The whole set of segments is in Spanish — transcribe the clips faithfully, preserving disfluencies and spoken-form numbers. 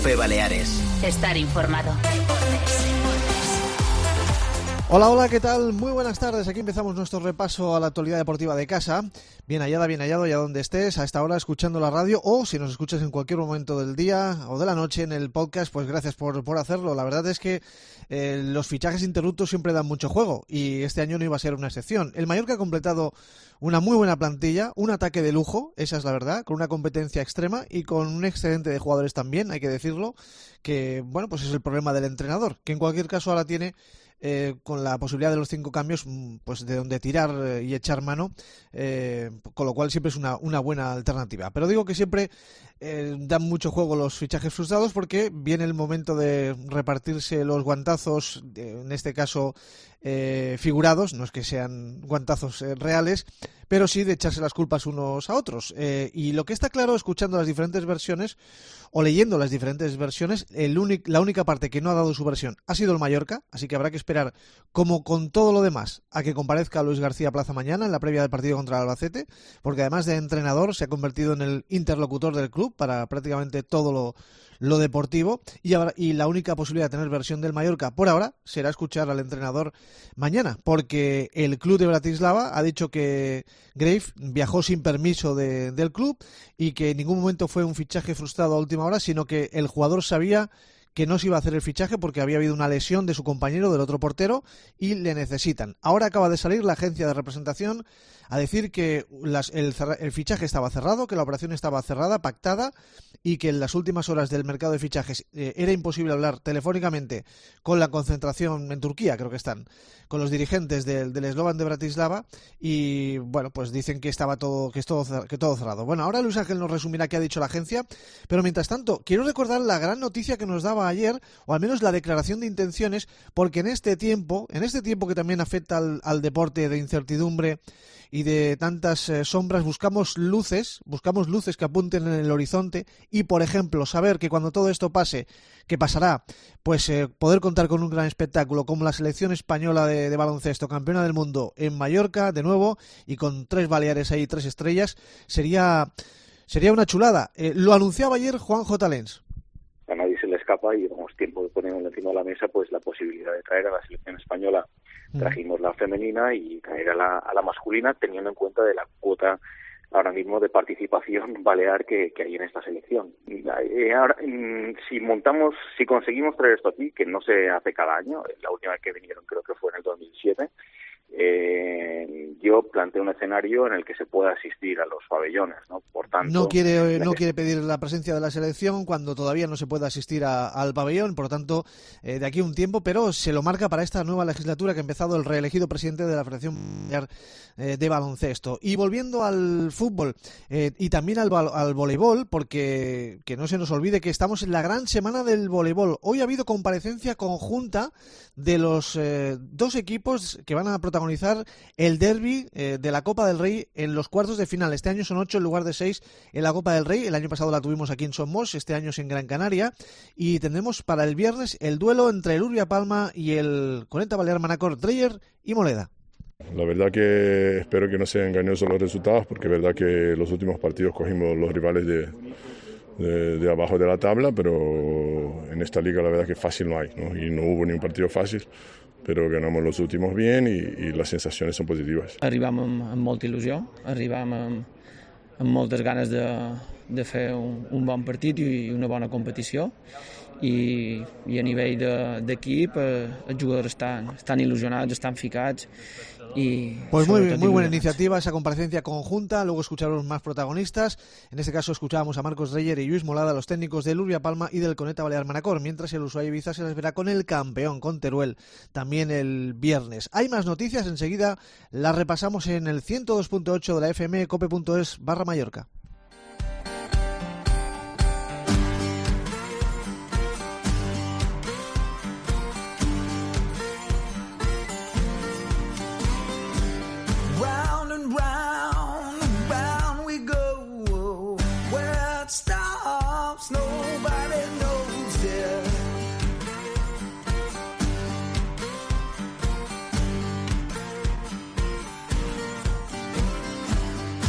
P Baleares. Estar informado. Hola, hola, ¿qué tal? Muy buenas tardes. Aquí empezamos nuestro repaso a la actualidad deportiva de casa. Bien hallada, bien hallado, ya donde estés, a esta hora escuchando la radio, o si nos escuchas en cualquier momento del día o de la noche en el podcast, pues gracias por, por hacerlo. La verdad es que eh, los fichajes interruptos siempre dan mucho juego y este año no iba a ser una excepción. El Mallorca ha completado una muy buena plantilla, un ataque de lujo, esa es la verdad, con una competencia extrema y con un excedente de jugadores también, hay que decirlo, que bueno, pues es el problema del entrenador, que en cualquier caso ahora tiene Eh, con la posibilidad de los cinco cambios, pues de donde tirar eh, y echar mano, eh, con lo cual siempre es una, una buena alternativa. Pero digo que siempre eh, dan mucho juego los fichajes frustrados porque viene el momento de repartirse los guantazos, eh, en este caso eh, figurados, no es que sean guantazos eh, reales, pero sí de echarse las culpas unos a otros. Eh, y lo que está claro, escuchando las diferentes versiones o leyendo las diferentes versiones, el únic, la única parte que no ha dado su versión ha sido el Mallorca, así que habrá que esperar, como con todo lo demás, a que comparezca Luis García Plaza mañana en la previa del partido contra el Albacete, porque además de entrenador se ha convertido en el interlocutor del club para prácticamente todo lo, lo deportivo, y, habrá, y la única posibilidad de tener versión del Mallorca por ahora será escuchar al entrenador mañana, porque el club de Bratislava ha dicho que Grave viajó sin permiso de, del club y que en ningún momento fue un fichaje frustrado a última hora, sino que el jugador sabía que no se iba a hacer el fichaje porque había habido una lesión de su compañero, del otro portero, y le necesitan. Ahora acaba de salir la agencia de representación a decir que las, el, el fichaje estaba cerrado, que la operación estaba cerrada, pactada, y que en las últimas horas del mercado de fichajes eh, era imposible hablar telefónicamente con la concentración en Turquía, creo que están, con los dirigentes del, del Slovan de Bratislava, y bueno, pues dicen que estaba todo, que es todo, que todo cerrado. Bueno, ahora Luis Ángel nos resumirá qué ha dicho la agencia, pero mientras tanto, quiero recordar la gran noticia que nos daba ayer, o al menos la declaración de intenciones, porque en este tiempo, en este tiempo que también afecta al, al deporte de incertidumbre y de tantas eh, sombras, buscamos luces, buscamos luces que apunten en el horizonte y, por ejemplo, saber que cuando todo esto pase, que pasará, pues eh, poder contar con un gran espectáculo como la selección española de, de baloncesto, campeona del mundo en Mallorca, de nuevo, y con tres Baleares ahí, tres estrellas, sería, sería una chulada. Eh, lo anunciaba ayer Juan J. Lens. A nadie se le escapa y llevamos tiempo poniendo encima de la mesa pues la posibilidad de traer a la selección española. Trajimos la femenina y traer a la, a la masculina, teniendo en cuenta de la cuota ahora mismo de participación balear que, que hay en esta selección. Eh, ahora, si montamos, si conseguimos traer esto aquí, que no se hace cada año, la última vez que vinieron creo que fue en el dos mil siete, eh, yo planteo un escenario en el que se pueda asistir a los pabellones, ¿no? Por tanto, no quiere no quiere pedir la presencia de la selección cuando todavía no se puede asistir a, al pabellón, por lo tanto, eh, de aquí un tiempo, pero se lo marca para esta nueva legislatura que ha empezado el reelegido presidente de la Federación Mundial eh, de Baloncesto. Y volviendo al fútbol eh, y también al, al voleibol, porque que no se nos olvide que estamos en la gran semana del voleibol. Hoy ha habido comparecencia conjunta de los eh, dos equipos que van a protagonizar el derbi eh, de la Copa del Rey en los cuartos de final. Este año son ocho en lugar de seis en la Copa del Rey. El año pasado la tuvimos aquí en Somos, este año es en Gran Canaria. Y tendremos para el viernes el duelo entre el Urbia Palma y el Coneta Balear Manacor, Dreyer y Moleda. La verdad que espero que no sean engañosos los resultados, porque es verdad que los últimos partidos cogimos los rivales de, de, de abajo de la tabla, pero en esta liga la verdad que fácil no hay, ¿no? Y no hubo ni un partido fácil, però ganamos los últimos bien i, i les sensacions són positives. Arribam amb, amb molta il·lusió, arribam amb, amb moltes ganes de, de fer un, un bon partit i una bona competició i, i a nivell de, d'equip eh, els jugadors estan, estan il·lusionats, estan ficats. Y pues muy, muy buena iniciativa esa comparecencia conjunta. Luego escucharemos más protagonistas. En este caso escuchábamos a Marcos Dreyer y Lluís Molada, los técnicos del Urbia Palma y del Coneta Balear Manacor, mientras el Ushuaia Ibiza se les verá con el campeón, con Teruel, también el viernes. Hay más noticias, enseguida las repasamos en el ciento dos punto ocho de la F M, cope punto es barra Mallorca.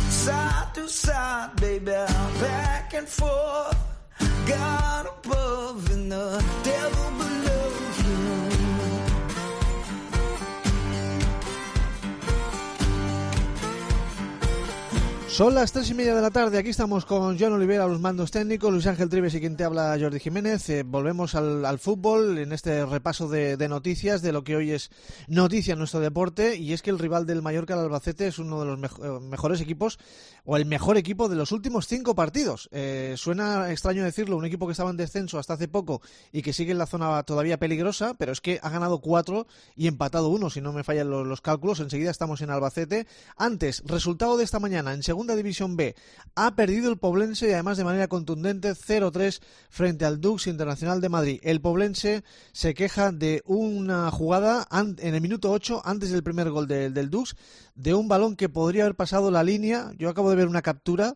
Side, baby, back and forth, got a bug. Son las tres y media de la tarde, aquí estamos con Joan Olivera a los mandos técnicos, Luis Ángel Trives y quien te habla, Jordi Jiménez. Eh, volvemos al, al fútbol en este repaso de, de noticias, de lo que hoy es noticia en nuestro deporte, y es que el rival del Mallorca, el Albacete, es uno de los mejo- mejores equipos, o el mejor equipo de los últimos cinco partidos. Eh, suena extraño decirlo, un equipo que estaba en descenso hasta hace poco y que sigue en la zona todavía peligrosa, pero es que ha ganado cuatro y empatado uno, si no me fallan los, los cálculos. Enseguida estamos en Albacete. Antes, resultado de esta mañana, en segunda División B, ha perdido el Poblense y además de manera contundente cero tres frente al Dux Internacional de Madrid. El Poblense se queja de una jugada en el minuto ocho, antes del primer gol de, del Dux, de un balón que podría haber pasado la línea. Yo acabo de ver una captura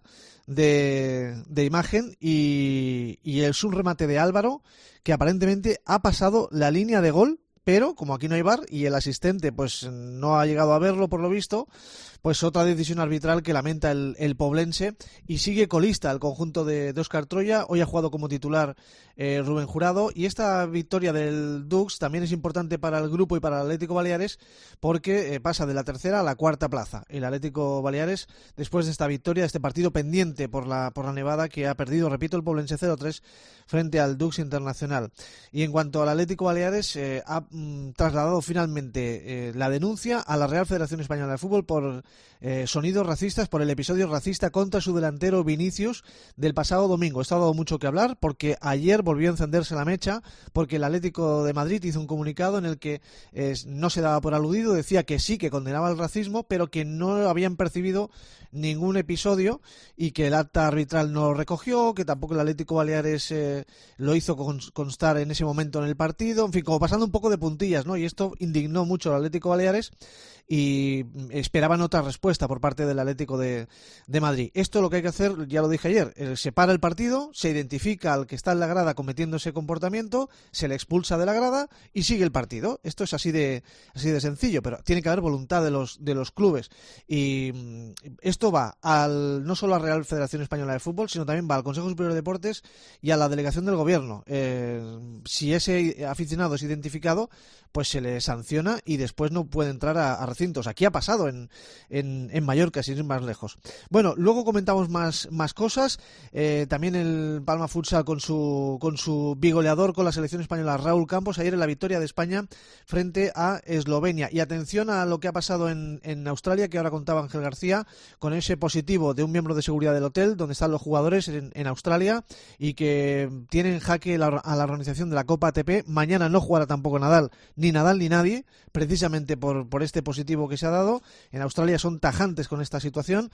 de, de imagen y, y es un remate de Álvaro que aparentemente ha pasado la línea de gol, pero como aquí no hay V A R y el asistente pues no ha llegado a verlo por lo visto, pues otra decisión arbitral que lamenta el, el Poblense, y sigue colista el conjunto de, de Óscar Troya. Hoy ha jugado como titular eh, Rubén Jurado, y esta victoria del Dux también es importante para el grupo y para el Atlético Baleares porque eh, pasa de la tercera a la cuarta plaza. El Atlético Baleares, después de esta victoria, de este partido pendiente por la, por la nevada que ha perdido, repito, el Poblense cero tres frente al Dux Internacional. Y en cuanto al Atlético Baleares, eh, ha mm, trasladado finalmente eh, la denuncia a la Real Federación Española de Fútbol por Eh, sonidos racistas, por el episodio racista contra su delantero Vinicius del pasado domingo. Esto ha dado mucho que hablar porque ayer volvió a encenderse la mecha, porque el Atlético de Madrid hizo un comunicado en el que eh, no se daba por aludido, decía que sí, que condenaba el racismo, pero que no habían percibido ningún episodio y que el acta arbitral no lo recogió, que tampoco el Atlético Baleares eh, lo hizo constar en ese momento en el partido, en fin, como pasando un poco de puntillas, ¿no? Y esto indignó mucho al Atlético Baleares y esperaban otra respuesta por parte del Atlético de, de Madrid. Esto lo que hay que hacer, ya lo dije ayer, eh, se para el partido, se identifica al que está en la grada cometiendo ese comportamiento, se le expulsa de la grada y sigue el partido. Esto es así de así de sencillo, pero tiene que haber voluntad de los de los clubes, y mm, esto va al no solo a la Real Federación Española de Fútbol, sino también va al Consejo Superior de Deportes y a la delegación del Gobierno. Eh, si ese aficionado es identificado, pues se le sanciona y después no puede entrar a, a recintos. Aquí ha pasado en, en, en Mallorca, sin ir más lejos. Bueno, luego comentamos más, más cosas. Eh, también el Palma Futsal con su, con su bigoleador con la selección española, Raúl Campos, ayer en la victoria de España frente a Eslovenia. Y atención a lo que ha pasado en, en Australia, que ahora contaba Ángel García, con ese positivo de un miembro de seguridad del hotel donde están los jugadores en, en Australia, y que tienen en jaque la, a la organización de la Copa A T P. Mañana no jugará tampoco Nadal, ni Nadal ni nadie, precisamente por, por este positivo que se ha dado. En Australia son tajantes con esta situación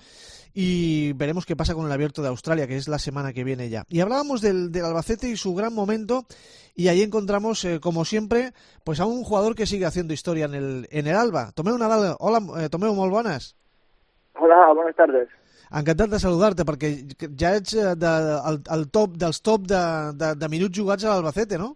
y veremos qué pasa con el Abierto de Australia, que es la semana que viene ya. Y hablábamos del, del Albacete y su gran momento, y ahí encontramos, eh, como siempre, pues a un jugador que sigue haciendo historia en el, en el Alba. Tomeu Nadal, hola, eh, Tomeu, molt bones. Hola, buenas tardes. Encantat de saludar-te, perquè ja ets de, el, el top dels top de, de, de minuts jugats a l'Albacete, no?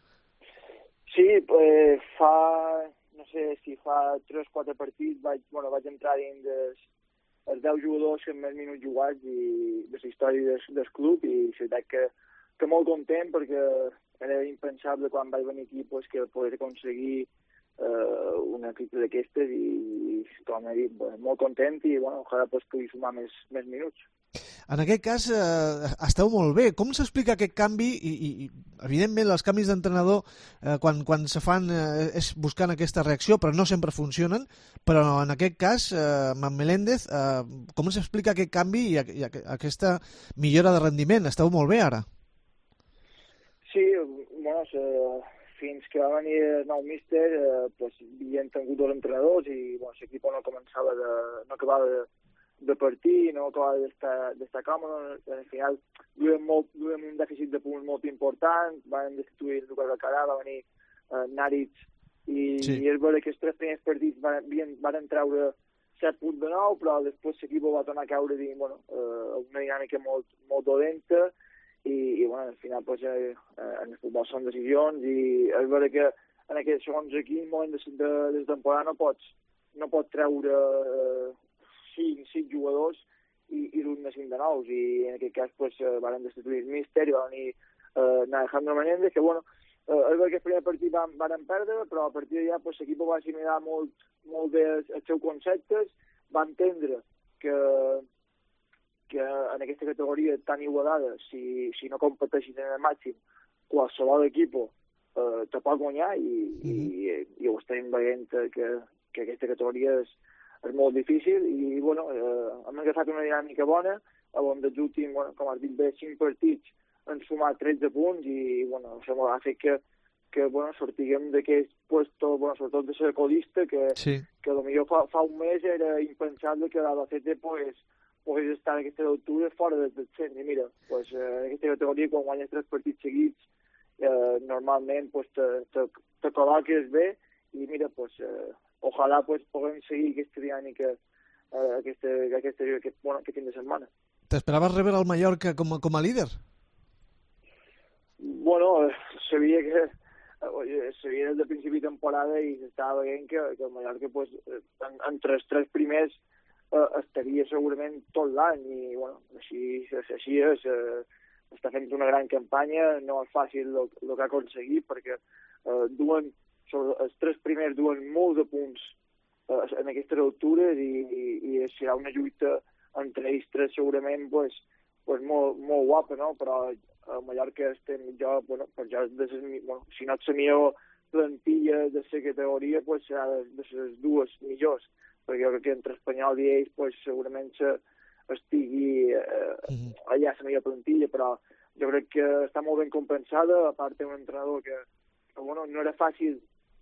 Sí, pues fa, no sé si fa tres o quatre partits vaig, bueno, vaig entrar dins dels, els deu jugadors amb més minuts jugats i de la història del, del club, i és veritat que, que molt content, perquè era impensable quan vaig venir aquí pues, que poder aconseguir eh, un equip d'aquestes, i, i com he dit, bueno, molt content, i bueno, ojalà pues, pugui sumar més, més minuts. En aquest cas, eh, esteu molt bé. Com s'explica aquest canvi? I, i, i evidentment, els canvis d'entrenador, eh, quan, quan se fan, eh, és buscant aquesta reacció, però no sempre funcionen. Però en aquest cas, eh, amb Meléndez, eh, com s'explica aquest canvi i, i aquesta millora de rendiment? Esteu molt bé ara. Sí, bueno, eh, fins que va venir el nou míster, eh, pues, havien tingut dos entrenadors i bueno, l'equip no començava de, no acabava de de partir, no acabava d'estar, d'estar còmode. Al final duem, molt, duem un dèficit de punts molt important, van destituir el Lucas Alcaraz, va venir uh, Naritz, i, sí. i és vera que els tres primers partits van, van treure set punts de nou, però després l'equip va tornar a caure dins, bueno, uh, una dinàmica molt, molt dolenta, i, i bueno, al final pues, eh, en el futbol són decisions, i és vera que en aquest, segons aquí, en moment de, de, de temporada no pots, no pots treure uh, cinc, cinc jugadors i, i d'un de cinc de nous, i en aquest cas pues, uh, van destituir el míster i va venir uh, Alejandro Menéndez, que bueno, uh, és veritat que el primer partit van, van perdre, però a partir d'allà pues, l'equip va assimilar molt, molt bé els seus conceptes, va entendre que, que en aquesta categoria tan igualada, si, si no competeixis en el màxim, qualsevol equip eh, te pot guanyar i, mm-hmm. i, i ho estem veient que, que aquesta categoria és, és molt difícil i bueno, eh, hem agafat una dinàmica bona on dels últims, bueno, com has dit bé, cinc partits han sumat tretze punts i bueno, això ha fet que, que bueno, sortiguem d'aquest puesto, bueno, sobretot de ser colista, que, sí. que potser fa, fa un mes era impensable que l'Albacete pues, pogués estar en aquesta altura fora del descens. I mira, pues, eh, en aquesta categoria, quan guanyes tres partits seguits, eh, normalment pues, te, te, te col·loques bé i mira, pues, eh, ojalà pues, puguem seguir aquesta dinàmica eh, aquesta, aquesta, aquest, bueno, aquest fin de setmana. T'esperaves rebre el Mallorca com, com a líder? Bueno, sabia que sabia des de principi de temporada i s'estava veient que, que el Mallorca pues, en, entre els tres primers eh, estaria segurament tot l'any i bueno, així, així és, eh, està fent una gran campanya, no és fàcil el que ha aconseguit perquè eh, duen, els tres primers duen molts de punts eh, en aquestes altures i, i, i serà una lluita entre ells tres segurament pues, pues molt, molt guapa, no? Però a Mallorca estem jo, bueno, per jo, de ses, bueno, si no ets la millor plantilla de la categoria, pues serà de, de les dues millors, perquè jo crec que entre Espanyol i ells pues, segurament se, estigui eh, allà la millor plantilla, però jo crec que està molt ben compensada, a part d'un entrenador que, que bueno, no era fàcil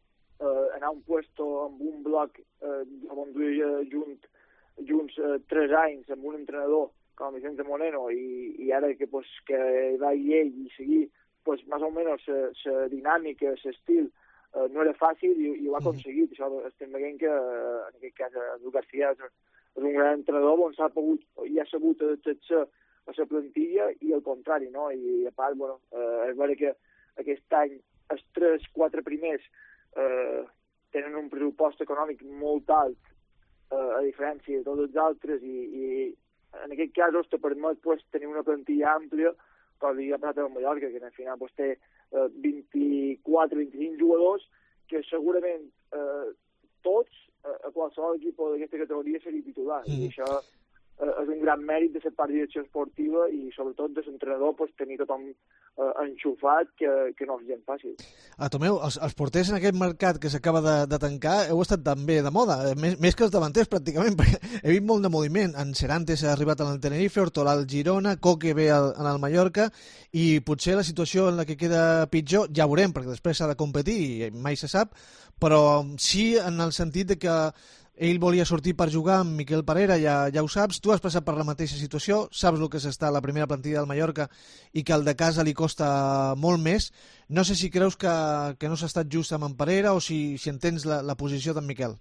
eh, anar a un puesto amb un bloc eh, on duia junt, junts eh, tres anys amb un entrenador com Vicente Moreno i, i ara que, pues, que va i ell i seguir pues, més o menys la dinàmica, l'estil, eh, no era fàcil i, i ho ha aconseguit. Això estem veient que, en aquest cas, Edu García és, és un gran entrenador on s'ha pogut i ha sabut adaptar-se a la plantilla i al contrari, no? I a part, bueno, eh, és vera que aquest any els tres, quatre primers eh, tenen un pressupost econòmic molt alt eh, a diferència de tots els altres i, i en aquest cas te permet pues, tenir una plantilla àmplia, com li ha passat a Mallorca, que al final pues, té eh, vint-i-quatre vint-i-cinc jugadors que segurament eh, tots, eh, a qualsevol equip d'aquesta categoria seria titular. Mm. I això eh, és un gran mèrit de la part de direcció esportiva i sobretot de l'entrenador pues, tenir tothom eh, enxufat que, que no és gens fàcil. Ah, Tomeu, els, els porters en aquest mercat que s'acaba de, de tancar heu estat també de moda, més, més que els davanters pràcticament, perquè he vist molt de moviment. En Serantes ha arribat al Tenerife, Hortolà al Girona, Coque ve al, en el Mallorca i potser la situació en la que queda pitjor ja veurem, perquè després s'ha de competir i mai se sap, però sí en el sentit de que ell volia sortir per jugar amb Miquel Parera, ja, ja ho saps, tu has passat per la mateixa situació, saps el que és estar a la primera plantilla del Mallorca i que el de casa li costa molt més. No sé si creus que, que no s'ha estat just amb en Parera o si, si entens la, la posició d'en Miquel.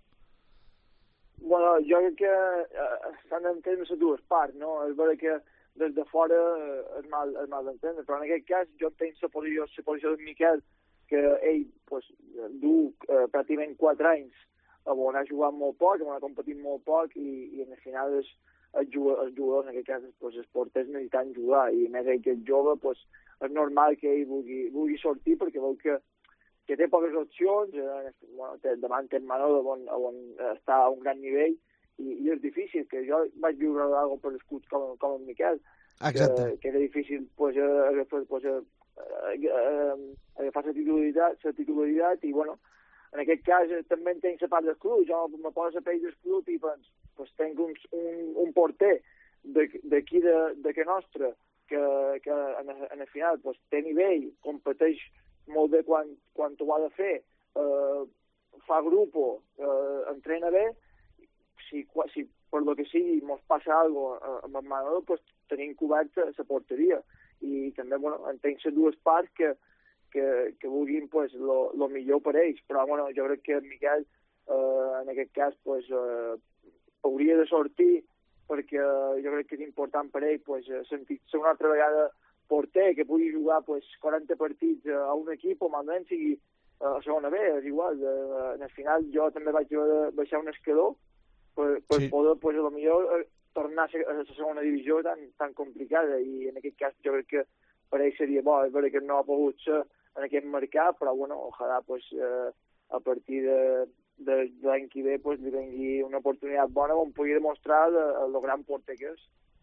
Bueno, jo crec que eh, s'han d'entendre les dues parts, no? És vera que des de fora eh, és mal, és mal d'entendre, però en aquest cas jo entenc la posició, la posició d'en Miquel, que ell pues, du eh, pràcticament quatre anys on ha jugat molt poc, on ha competit molt poc i, i en el final els, els jugadors, en aquest cas pues, els porters necessiten jugar i més ell que és jove pues, és normal que ell vulgui, vulgui sortir perquè veu que, que té poques opcions, eh, bueno, té, davant té Manolo on, on està a un gran nivell i, i és difícil, que jo vaig viure algo per escut com, com en Miquel, que, que era difícil pues, eh, pues, eh, eh, agafar la titularitat, la titularitat i bueno, en aquest cas eh, també entenc la part del club, jo me poso a pell del club i doncs, pues, tenc un, un, un porter d'aquí de, de que nostre que, que en, en el final pues, té nivell, competeix molt bé quan, quan ho ha de fer, eh, fa grupo, eh, entrena bé, si, si per lo que sigui mos passa alguna cosa amb el Manolo, pues, tenim coberta la porteria i també bueno, entenc les dues parts que que, que vulguin pues, lo, lo millor per ells, però bueno, jo crec que Miquel eh, en aquest cas pues, eh, hauria de sortir perquè jo crec que és important per ell pues, sentir-se una altra vegada porter, que pugui jugar pues, quaranta partits a un equip o almenys sigui a segona B, és igual. Eh, en el final jo també vaig baixar un escaló per, per sí. poder pues, a lo millor tornar a la segona divisió tan, tan complicada i en aquest cas jo crec que per ell seria bo, és vera que no ha pogut ser en aquest mercat, però bueno, ojalà pues, eh, a partir de, de, de l'any que ve pues, li vengui una oportunitat bona on pugui demostrar el gran porter que és.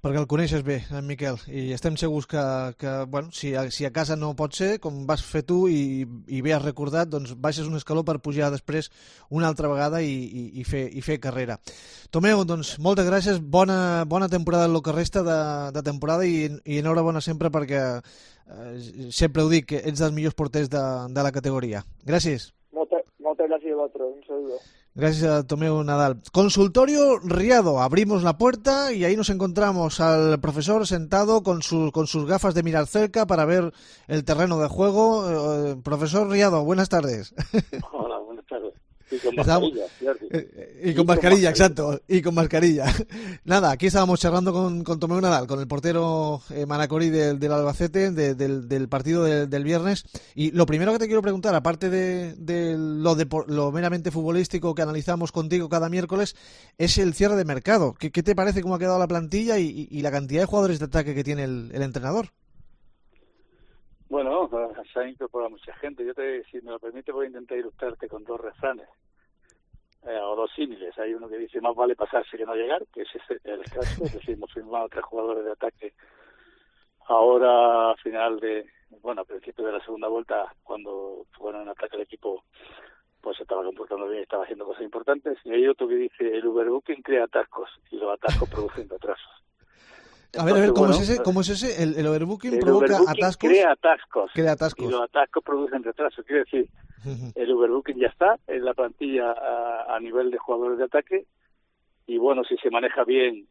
perquè el coneixes bé, en Miquel, i estem segurs que, que bueno, si, a, si a casa no pot ser, com vas fer tu i, i bé has recordat, doncs baixes un escaló per pujar després una altra vegada i, i, i, fer, i fer carrera. Tomeu, doncs, moltes gràcies, bona, bona temporada en el que resta de, de temporada i, i enhorabona sempre perquè eh, sempre ho dic, ets dels millors porters de, de la categoria. Gràcies. Moltes, moltes gràcies a vosaltres, un saludo. Gracias a Tomeu Nadal. Consultorio Riado. Abrimos la puerta y ahí nos encontramos al profesor sentado con, su, con sus gafas de mirar cerca para ver el terreno de juego. Eh, profesor Riado, buenas tardes. Hola, buenas tardes. Y con mascarilla, eh, y, y con y mascarilla, con exacto, y con mascarilla. Nada, aquí estábamos charlando con, con Tomeu Nadal, con el portero eh, Manacorí del, del Albacete, de, del, del partido de, del viernes. Y lo primero que te quiero preguntar, aparte de, de, lo, de lo meramente futbolístico que analizamos contigo cada miércoles, es el cierre de mercado. ¿Qué, qué te parece cómo ha quedado la plantilla y, y, y la cantidad de jugadores de ataque que tiene el, el entrenador? Bueno, se ha incorporado mucha gente. Yo, te, si me lo permite, voy a intentar ilustrarte con dos refranes eh, o dos símiles. Hay uno que dice, más vale pasarse que no llegar, que ese es el caso. Es decir, hemos firmado tres jugadores de ataque ahora a final de, bueno, a principio de la segunda vuelta, cuando fueron en ataque el equipo, pues se estaba comportando bien y estaba haciendo cosas importantes. Y hay otro que dice, el overbooking crea atascos y los atascos producen retrasos. A ver, a ver, ¿cómo, bueno, es ese? ¿Cómo es ese? El, el overbooking el provoca overbooking atascos. Crea atascos. Crea atascos. Y los atascos producen retrasos. Quiere decir, uh-huh. el overbooking ya está en la plantilla a, a nivel de jugadores de ataque. Y bueno, si se maneja bien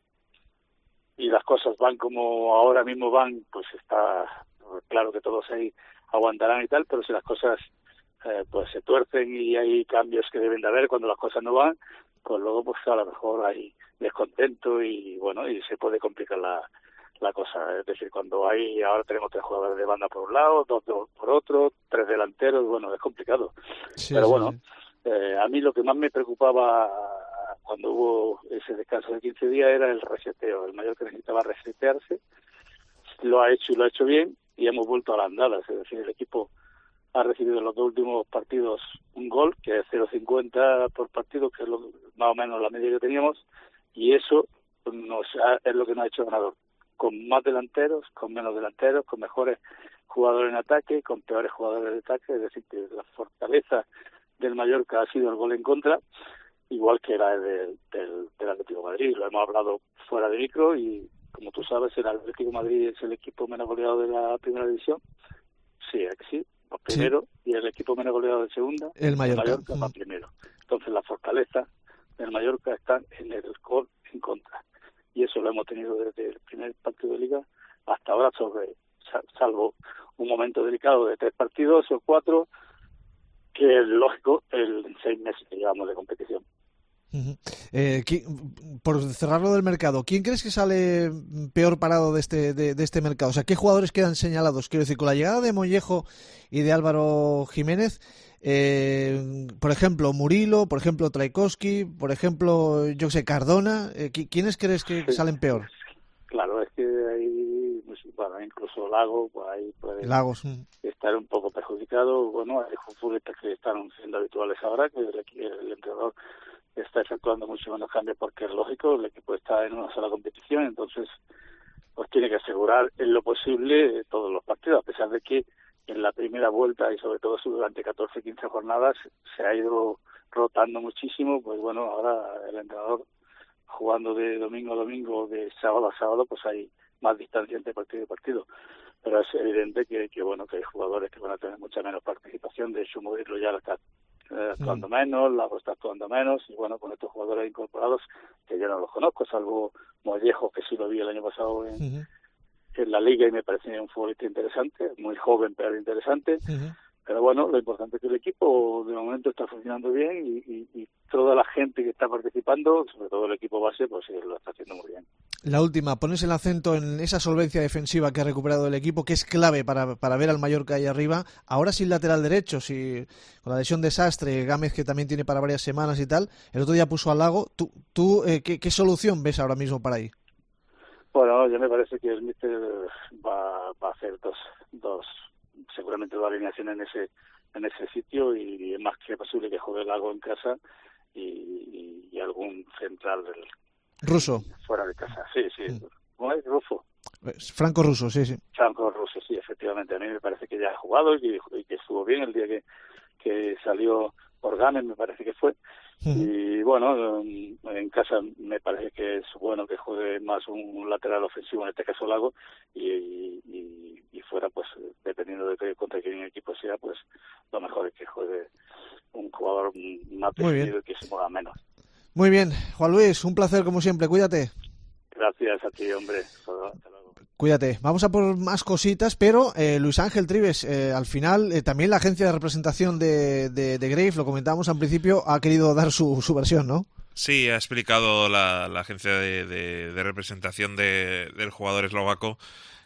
y las cosas van como ahora mismo van, pues está claro que todos ahí aguantarán y tal, pero si las cosas eh, pues se tuercen y hay cambios que deben de haber cuando las cosas no van, pues luego pues a lo mejor hay descontento y bueno, y se puede complicar la, la cosa. Es decir, cuando hay, ahora tenemos tres jugadores de banda por un lado, dos, dos por otro, tres delanteros, bueno, es complicado. Sí, pero sí, bueno, sí. Eh, a mí lo que más me preocupaba cuando hubo ese descanso de quince días era el reseteo. El Mallorca necesitaba resetearse, lo ha hecho y lo ha hecho bien y hemos vuelto a las andadas. Es decir, el equipo ha recibido en los dos últimos partidos un gol, que es cero coma cincuenta por partido, que es lo, más o menos la media que teníamos, y eso nos ha, es lo que nos ha hecho ganador, con más delanteros, con menos delanteros, con mejores jugadores en ataque, con peores jugadores de ataque. Es decir, que la fortaleza del Mallorca ha sido el gol en contra, igual que la del, del, del Atlético de Madrid. Lo hemos hablado fuera de micro y, como tú sabes, el Atlético de Madrid es el equipo menos goleado de la primera división. Sí, es que sí, va primero, sí. Y el equipo menos goleado de segunda, el Mallorca, el Mallorca va primero. Entonces la fortaleza del Mallorca está en el gol en contra. Y eso lo hemos tenido desde el primer partido de Liga hasta ahora, sobre salvo un momento delicado de tres partidos o cuatro, que es lógico en seis meses que llevamos de competición. Uh-huh. Eh, por cerrarlo del mercado, ¿quién crees que sale peor parado de este de, de este mercado? O sea, ¿qué jugadores quedan señalados? Quiero decir, con la llegada de Mollejo y de Álvaro Jiménez, eh, por ejemplo, Murilo, por ejemplo, Traikowski, por ejemplo, yo sé, Cardona, eh, ¿quiénes crees que sí. salen peor? Claro, es que hay, bueno, incluso Lagos, pues ahí puede Lagos, mm. estar un poco perjudicado. Bueno, hay futbolistas que están siendo habituales ahora, que el, el entrenador está efectuando mucho menos cambios porque es lógico, el equipo está en una sola competición, entonces pues tiene que asegurar en lo posible todos los partidos, a pesar de que en la primera vuelta y sobre todo durante catorce quince jornadas se ha ido rotando muchísimo. Pues bueno, ahora el entrenador jugando de domingo a domingo, de sábado a sábado, pues hay más distancia entre partido y partido. Pero es evidente que, que bueno, que hay jugadores que van a tener mucha menos participación. De hecho, Murilo ya está eh, actuando menos, Lago está actuando menos, y bueno, con estos jugadores incorporados, que yo no los conozco, salvo Mollejo, que sí lo vi el año pasado en, uh-huh. en la Liga, y me parecía un futbolista interesante, muy joven pero interesante. Uh-huh. Pero bueno, lo importante es que el equipo de momento está funcionando bien y, y, y toda la gente que está participando, sobre todo el equipo base, pues sí, lo está haciendo muy bien. La última, pones el acento en esa solvencia defensiva que ha recuperado el equipo, que es clave para, para ver al Mallorca ahí arriba. Ahora sin lateral derecho, si, con la lesión de Sastre, Gámez, que también tiene para varias semanas y tal, el otro día puso al Lago. ¿Tú, tú eh, ¿qué, qué solución ves ahora mismo para ahí? Bueno, yo me parece que el míster va, va a hacer dos... dos seguramente dos alineaciones en ese en ese sitio, y es más que posible que juegue Lago en casa y, y, y algún central del ruso fuera de casa. Sí, sí. Mm. ¿cómo es? Russo. Franco Russo, sí, sí. Franco Russo, sí, efectivamente. A mí me parece que ya ha jugado y que, y que estuvo bien el día que, que salió Organes, me parece que fue. Uh-huh. Y bueno, en casa me parece que es bueno que juegue más un lateral ofensivo, en este caso Lago, y, y, y fuera, pues, dependiendo de que, contra qué equipo sea, pues lo mejor es que juegue un jugador más definido y que se mueva menos. Muy bien, Juan Luis, un placer como siempre, cuídate. Gracias a ti, hombre. Hasta luego. Cuídate. Vamos a por más cositas, pero eh, Luis Ángel Trives, eh, al final eh, también la agencia de representación de, de, de Grave, lo comentábamos al principio, ha querido dar su, su versión, ¿no? Sí, ha explicado la, la agencia de, de, de representación de, del jugador eslovaco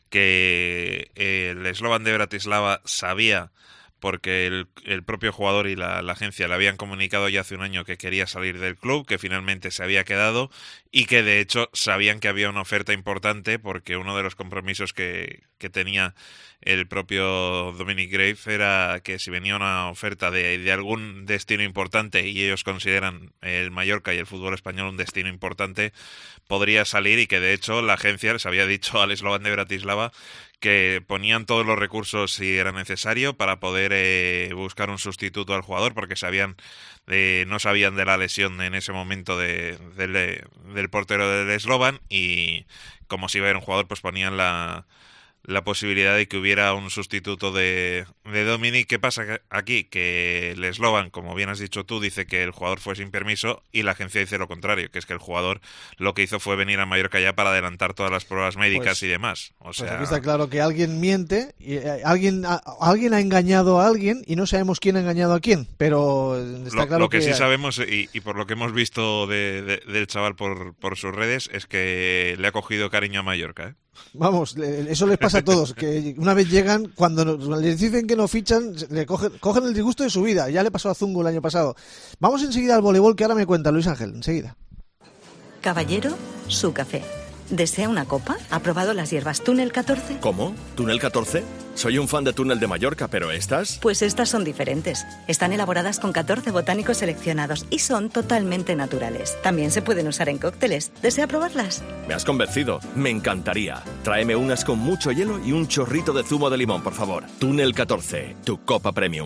que eh, el Slovan de Bratislava sabía, porque el, el propio jugador y la, la agencia le habían comunicado ya hace un año que quería salir del club, que finalmente se había quedado y que de hecho sabían que había una oferta importante, porque uno de los compromisos que, que tenía el propio Dominic Grave era que si venía una oferta de, de algún destino importante, y ellos consideran el Mallorca y el fútbol español un destino importante, podría salir, y que de hecho la agencia les había dicho al Slovan de Bratislava que ponían todos los recursos si era necesario para poder eh, buscar un sustituto al jugador, porque sabían de, no sabían de la lesión en ese momento de, de, de, del portero del Slovan, y como si iba a haber un jugador, pues ponían la, la posibilidad de que hubiera un sustituto de, de Dominic. ¿Qué pasa aquí? Que el Slovan, como bien has dicho tú, dice que el jugador fue sin permiso, y la agencia dice lo contrario, que es que el jugador lo que hizo fue venir a Mallorca ya para adelantar todas las pruebas médicas pues, y demás. O sea, pues aquí está claro que alguien miente, y eh, alguien, a, alguien ha engañado a alguien, y no sabemos quién ha engañado a quién, pero está lo, claro lo que, que sí hay... sabemos, y, y por lo que hemos visto de, de, del chaval por, por sus redes, es que le ha cogido cariño a Mallorca, ¿eh? Vamos, eso les pasa a todos, que una vez llegan, cuando les dicen que no fichan, le cogen, cogen el disgusto de su vida. Ya le pasó a Zungo el año pasado. Vamos enseguida al voleibol, que ahora me cuenta Luis Ángel, enseguida. Caballero, su café. ¿Desea una copa? ¿Ha probado las hierbas Túnel catorce? ¿Cómo? ¿Túnel catorce? Soy un fan de Túnel de Mallorca, pero ¿estas? Pues estas son diferentes. Están elaboradas con catorce botánicos seleccionados y son totalmente naturales. También se pueden usar en cócteles. ¿Desea probarlas? Me has convencido. Me encantaría. Tráeme unas con mucho hielo y un chorrito de zumo de limón, por favor. Túnel catorce, tu copa premium.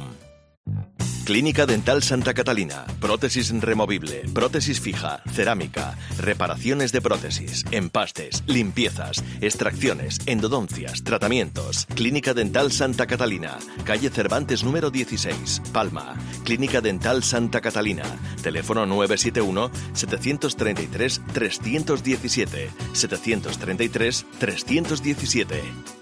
Clínica Dental Santa Catalina. Prótesis removible, prótesis fija, cerámica, reparaciones de prótesis, empastes, limpiezas, extracciones, endodoncias, tratamientos. Clínica Dental Santa Catalina. Calle Cervantes número dieciséis, Palma. Clínica Dental Santa Catalina. Teléfono nueve siete uno, siete tres tres, tres uno siete, siete tres tres, tres uno siete.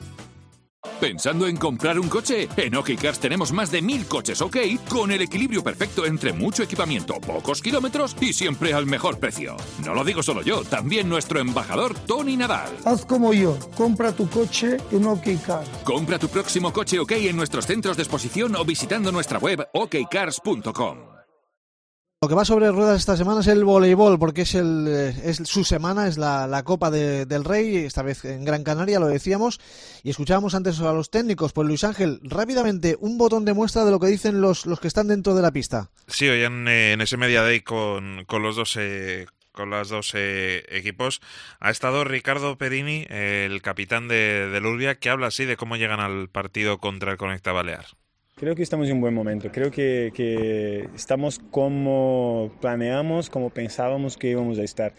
¿Pensando en comprar un coche? En OK Cars tenemos más de mil coches OK con el equilibrio perfecto entre mucho equipamiento, pocos kilómetros y siempre al mejor precio. No lo digo solo yo, también nuestro embajador Tony Nadal. Haz como yo, compra tu coche en OK Cars. Compra tu próximo coche OK en nuestros centros de exposición o visitando nuestra web o k cars punto com. Lo que va sobre ruedas esta semana es el voleibol, porque es el es su semana, es la, la Copa de, del Rey, esta vez en Gran Canaria, lo decíamos, y escuchábamos antes a los técnicos. Pues Luis Ángel, rápidamente, un botón de muestra de lo que dicen los, los que están dentro de la pista. Sí, hoy en, en ese Media Day con, con los dos... Eh... con los dos eh, equipos, ha estado Ricardo Perini, eh, el capitán de, de Urbia, que habla así de cómo llegan al partido contra el Conecta Balear. Creo que estamos en un buen momento, creo que, que estamos como planeamos, como pensábamos que íbamos a estar.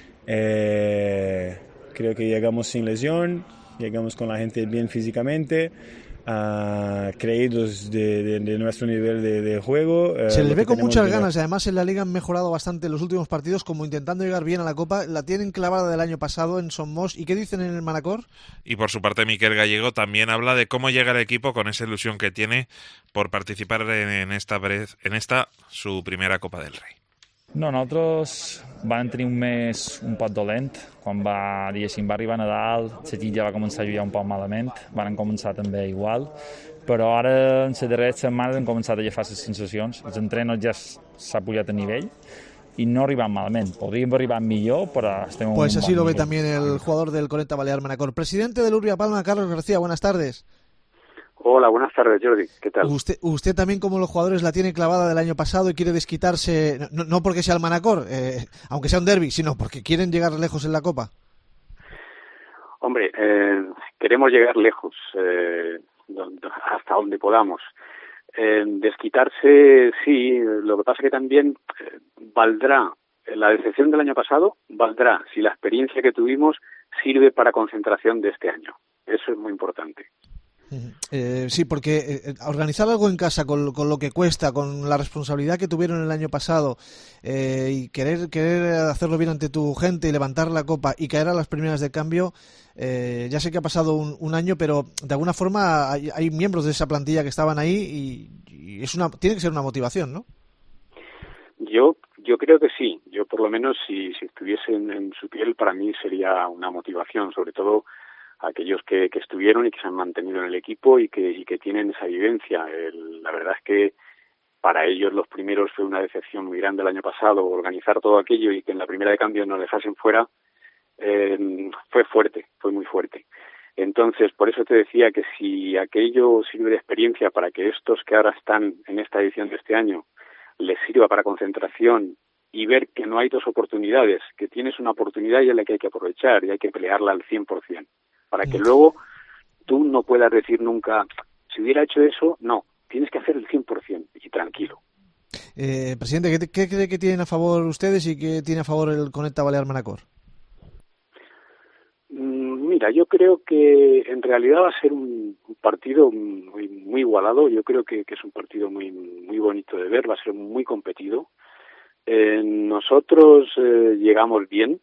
Eh, creo que llegamos sin lesión, llegamos con la gente bien físicamente, Uh, creídos de, de, de nuestro nivel de, de juego. Uh, Se le ve con muchas ganas, y además en la Liga han mejorado bastante en los últimos partidos, como intentando llegar bien a la Copa. La tienen clavada del año pasado en Somos. ¿Y qué dicen en el Manacor? Y por su parte Miquel Gallego también habla de cómo llega el equipo con esa ilusión que tiene por participar en esta, en esta su primera Copa del Rei. No, nosaltres vam tenir un mes un poc dolent, quan va, diguéssim, va arribar Nadal, la Tilla va començar a jugar un poc malament, van començar també igual, però ara en les darreres setmanes han començat a agafar les sensacions, els entrenos ja s'ha pujat a nivell y no arriban malamente. Podrían arribar millor, pero estem en Pues un así bon lo ve nivell. también el jugador del Conecta Balear Manacor. Presidente del Urbia Palma, Carlos García, buenas tardes. Hola, buenas tardes, Jordi. ¿Qué tal? Usted, usted también, como los jugadores, la tiene clavada del año pasado y quiere desquitarse, no, no porque sea el Manacor, eh, aunque sea un derbi, sino porque quieren llegar lejos en la Copa. Hombre, eh, queremos llegar lejos, eh, hasta donde podamos. Eh, desquitarse, sí, lo que pasa que también eh, valdrá, la decepción del año pasado valdrá si la experiencia que tuvimos sirve para concentración de este año. Eso es muy importante. Eh, sí, porque eh, organizar algo en casa con, con lo que cuesta, con la responsabilidad que tuvieron el año pasado eh, y querer querer hacerlo bien ante tu gente y levantar la copa y caer a las primeras de cambio, eh, ya sé que ha pasado un, un año, pero de alguna forma hay, hay miembros de esa plantilla que estaban ahí y, y es una tiene que ser una motivación, ¿no? Yo yo creo que sí. Yo por lo menos si, si estuviese en, en su piel, para mí sería una motivación, sobre todo aquellos que, que estuvieron y que se han mantenido en el equipo y que, y que tienen esa vivencia. El, la verdad es que para ellos los primeros fue una decepción muy grande el año pasado, organizar todo aquello y que en la primera de cambio nos dejasen fuera, eh, fue fuerte, fue muy fuerte. Entonces, por eso te decía que si aquello sirve de experiencia para que estos que ahora están en esta edición de este año les sirva para concentración y ver que no hay dos oportunidades, que tienes una oportunidad y a la que hay que aprovechar y hay que pelearla al cien por ciento. Para que luego tú no puedas decir nunca, si hubiera hecho eso, no, tienes que hacer el cien por ciento y tranquilo. Eh, presidente, ¿qué, ¿qué cree que tienen a favor ustedes y qué tiene a favor el Conecta Balear Manacor? Mira, yo creo que en realidad va a ser un partido muy, muy igualado. Yo creo que, que es un partido muy, muy bonito de ver, va a ser muy competido. Eh, nosotros eh, llegamos bien.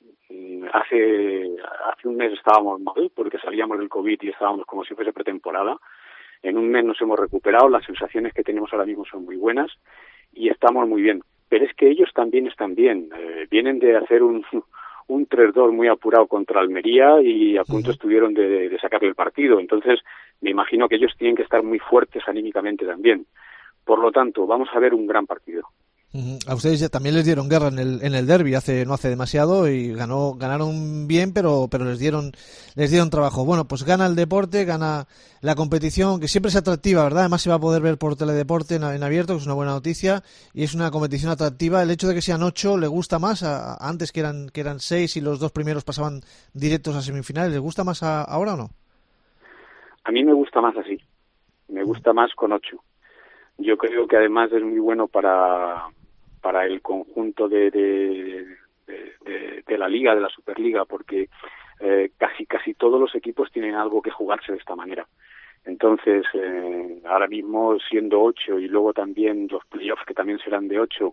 Hace hace un mes estábamos mal porque salíamos del COVID y estábamos como si fuese pretemporada. En un mes nos hemos recuperado, las sensaciones que tenemos ahora mismo son muy buenas y estamos muy bien. Pero es que ellos también están bien. Eh, vienen de hacer un, un tres dos muy apurado contra Almería y a punto uh-huh. estuvieron de, de sacarle el partido. Entonces me imagino que ellos tienen que estar muy fuertes anímicamente también. Por lo tanto, vamos a ver un gran partido. A ustedes ya también les dieron guerra en el en el derbi hace no hace demasiado y ganó ganaron bien, pero pero les dieron les dieron trabajo. Bueno, pues gana el deporte, gana la competición, que siempre es atractiva, ¿verdad? Además se va a poder ver por Teledeporte en, en abierto, que es una buena noticia, y es una competición atractiva. El hecho de que sean ocho le gusta más a, a antes que eran que eran seis y los dos primeros pasaban directos a semifinales. ¿Les gusta más a, ahora o no? A mí me gusta más así. Me gusta más con ocho. Yo creo que además es muy bueno para para el conjunto de, de, de, de, de la Liga, de la Superliga, porque eh, casi casi todos los equipos tienen algo que jugarse de esta manera. Entonces, eh, ahora mismo siendo ocho y luego también los playoffs que también serán de ocho,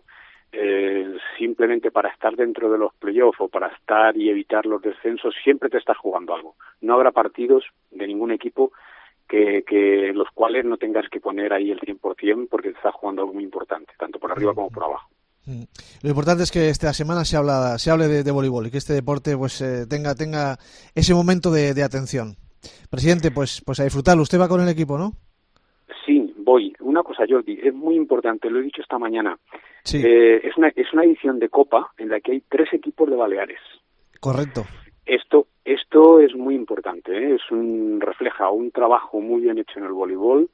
eh, simplemente para estar dentro de los playoffs o para estar y evitar los descensos, siempre te estás jugando algo. No habrá partidos de ningún equipo que, que los cuales no tengas que poner ahí el cien por ciento porque te estás jugando algo muy importante, tanto por arriba como por abajo. Lo importante es que esta semana se habla se hable de, de voleibol y que este deporte pues eh, tenga tenga ese momento de, de atención. Presidente, pues pues a disfrutarlo. Usted va con el equipo, ¿no? Sí, voy. Una cosa, Jordi, es muy importante, lo he dicho esta mañana. Sí. Eh, es una es una edición de Copa en la que hay tres equipos de Baleares. Correcto. Esto esto es muy importante, ¿eh? Es un refleja un trabajo muy bien hecho en el voleibol.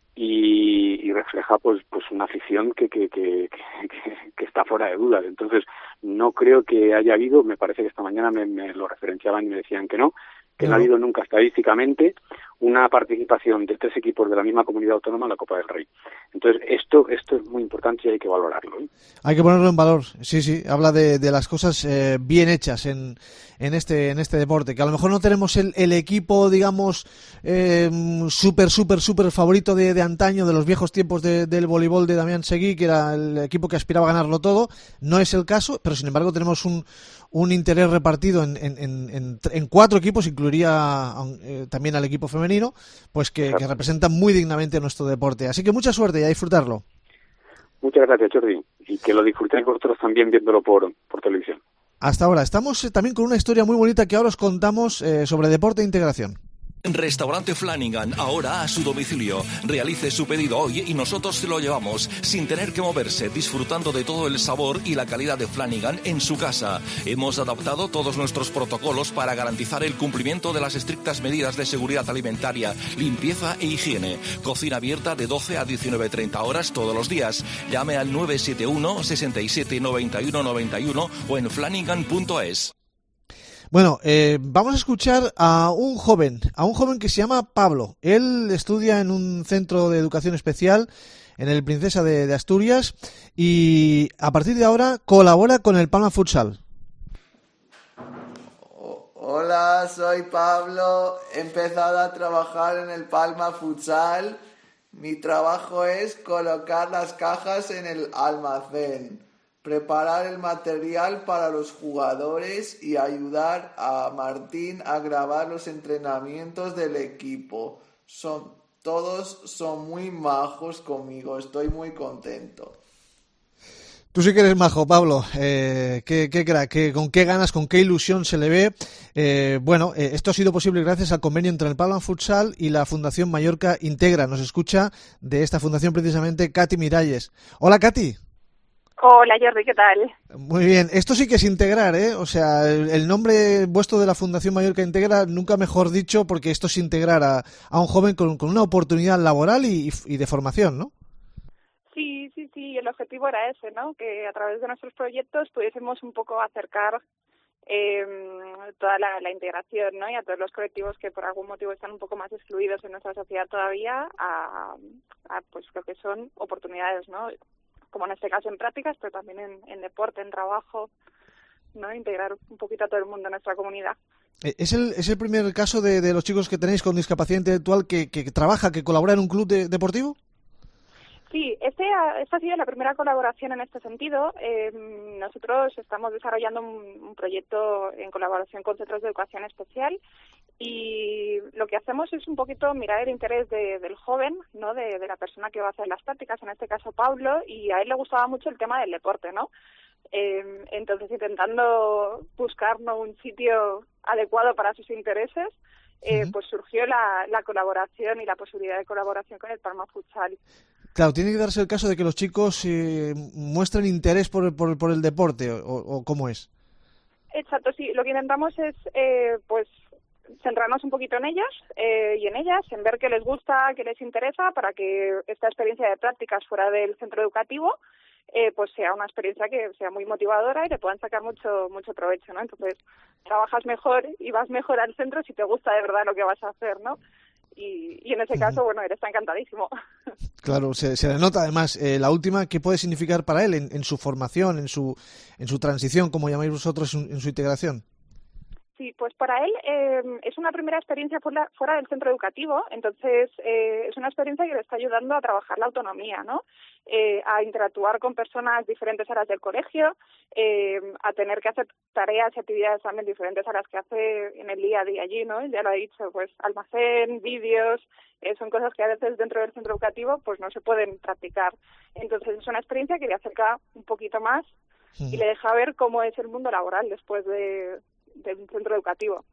Y, y refleja pues pues una afición que que, que que que está fuera de dudas. Entonces no creo que haya habido, me parece que esta mañana me, me lo referenciaban y me decían que no, que no. no ha habido nunca estadísticamente una participación de tres equipos de la misma comunidad autónoma en la Copa del Rey. Entonces esto esto es muy importante y hay que valorarlo, ¿eh? Hay que ponerlo en valor. Sí, sí, habla de, de las cosas eh, bien hechas en en este en este deporte, que a lo mejor no tenemos el, el equipo, digamos, eh, súper, súper, súper favorito de, de antaño, de los viejos tiempos de, del voleibol de Damián Seguí, que era el equipo que aspiraba a ganarlo todo. No es el caso, pero sin embargo tenemos un, un interés repartido en, en, en, en cuatro equipos, incluiría eh, también al equipo femenino, pues que, que representan muy dignamente nuestro deporte. Así que mucha suerte y a disfrutarlo. Muchas gracias, Jordi, y que lo disfrutéis vosotros también viéndolo por, por televisión. Hasta ahora. Estamos eh, también con una historia muy bonita que ahora os contamos eh, sobre deporte e integración. Restaurante Flanagan, ahora a su domicilio. Realice su pedido hoy y nosotros se lo llevamos sin tener que moverse, disfrutando de todo el sabor y la calidad de Flanagan en su casa. Hemos adaptado todos nuestros protocolos para garantizar el cumplimiento de las estrictas medidas de seguridad alimentaria, limpieza e higiene. Cocina abierta de doce a diecinueve treinta horas todos los días. Llame al nueve siete uno, sesenta y siete, noventa y uno noventa y uno o en flanagan punto es. Bueno, eh, vamos a escuchar a un joven, a un joven que se llama Pablo. Él estudia en un centro de educación especial en el Princesa de, de Asturias y a partir de ahora colabora con el Palma Futsal. Hola, soy Pablo. He empezado a trabajar en el Palma Futsal. Mi trabajo es colocar las cajas en el almacén, preparar el material para los jugadores y ayudar a Martín a grabar los entrenamientos del equipo. Son, todos son muy majos conmigo, estoy muy contento. Tú sí que eres majo, Pablo. Eh, qué, qué crack, qué, con qué ganas, con qué ilusión se le ve. Eh, bueno, eh, esto ha sido posible gracias al convenio entre el Palma Futsal y la Fundación Mallorca Integra. Nos escucha de esta fundación precisamente Katy Miralles. Hola, Katy. Hola, Jordi, ¿qué tal? Muy bien. Esto sí que es integrar, ¿eh? O sea, el, el nombre vuestro de la Fundación Mallorca Integra, nunca mejor dicho, porque esto es integrar a, a un joven con, con una oportunidad laboral y, y de formación, ¿no? Sí, sí, sí, el objetivo era ese, ¿no? Que a través de nuestros proyectos pudiésemos un poco acercar eh, toda la, la integración, ¿no? Y a todos los colectivos que por algún motivo están un poco más excluidos en nuestra sociedad todavía a, a pues lo que son oportunidades, ¿no? Como en este caso en prácticas, pero también en, en deporte, en trabajo, ¿no? Integrar un poquito a todo el mundo en nuestra comunidad. ¿Es el, es el primer caso de, de los chicos que tenéis con discapacidad intelectual que, que trabaja, que colabora en un club de, deportivo? Sí, este ha, esta ha sido la primera colaboración en este sentido. Eh, nosotros estamos desarrollando un, un proyecto en colaboración con centros de educación especial y lo que hacemos es un poquito mirar el interés de, del joven, ¿no? De, de la persona que va a hacer las prácticas, en este caso Pablo, y a él le gustaba mucho el tema del deporte, ¿no? Eh, entonces, intentando buscar, ¿no? un sitio adecuado para sus intereses, eh, uh-huh. pues surgió la, la colaboración y la posibilidad de colaboración con el Palma Futsal. Claro, tiene que darse el caso de que los chicos eh, muestren interés por, por, por el deporte, o, o ¿cómo es? Exacto, sí. Lo que intentamos es, eh, pues, centrarnos un poquito en ellos eh, y en ellas, en ver qué les gusta, qué les interesa, para que esta experiencia de prácticas fuera del centro educativo eh, pues sea una experiencia que sea muy motivadora y le puedan sacar mucho mucho provecho, ¿no? Entonces, trabajas mejor y vas mejor al centro si te gusta de verdad lo que vas a hacer, ¿no? Y, y en ese caso, bueno, él está encantadísimo. Claro, se, se le nota además. Eh, la última, ¿qué puede significar para él en, en su formación, en su en su transición, como llamáis vosotros, en, en su integración? Sí, pues para él eh, es una primera experiencia fuera, fuera del centro educativo, entonces eh, es una experiencia que le está ayudando a trabajar la autonomía, ¿no? Eh, a interactuar con personas diferentes a las del colegio, eh, a tener que hacer tareas y actividades también diferentes a las que hace en el día a día allí, ¿no? Ya lo he dicho, pues almacén, vídeos, eh, son cosas que a veces dentro del centro educativo pues no se pueden practicar. Entonces es una experiencia que le acerca un poquito más y le deja ver cómo es el mundo laboral después de de un centro educativo.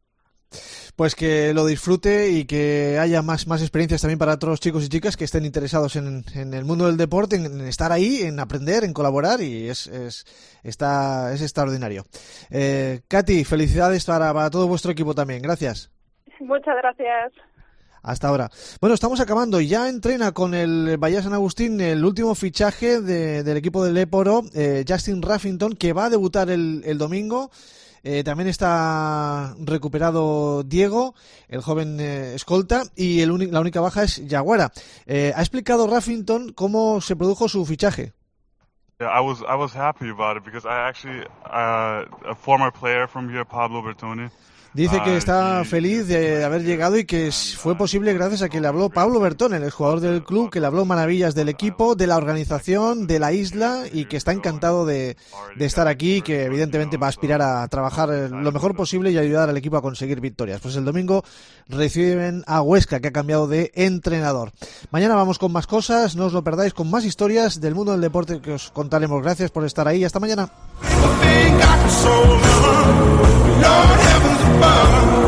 Pues que lo disfrute y que haya más, más experiencias también para otros chicos y chicas que estén interesados en, en el mundo del deporte, en, en estar ahí, en aprender, en colaborar, y es es está es extraordinario. Eh, Katy, felicidades para, para todo vuestro equipo también. Gracias. Muchas gracias. Hasta ahora. Bueno, estamos acabando. Ya entrena con el Bahía San Agustín el último fichaje de, del equipo del Leporo, eh, Justin Ruffington, que va a debutar el, el domingo. Eh, también está recuperado Diego, el joven eh, escolta, y el uni- la única baja es Yaguara. Eh, ha explicado Ruffington cómo se produjo su fichaje. Yeah, I was I was happy about it because I actually uh, a former player from here, Pablo Bertone. Dice que está feliz de haber llegado y que fue posible gracias a que le habló Pablo Bertone, el jugador del club, que le habló maravillas del equipo, de la organización, de la isla, y que está encantado de, de estar aquí y que evidentemente va a aspirar a trabajar lo mejor posible y ayudar al equipo a conseguir victorias. Pues el domingo reciben a Huesca, que ha cambiado de entrenador. Mañana vamos con más cosas, no os lo perdáis, con más historias del mundo del deporte que os contaremos. Gracias por estar ahí, hasta mañana. Lord heavens above.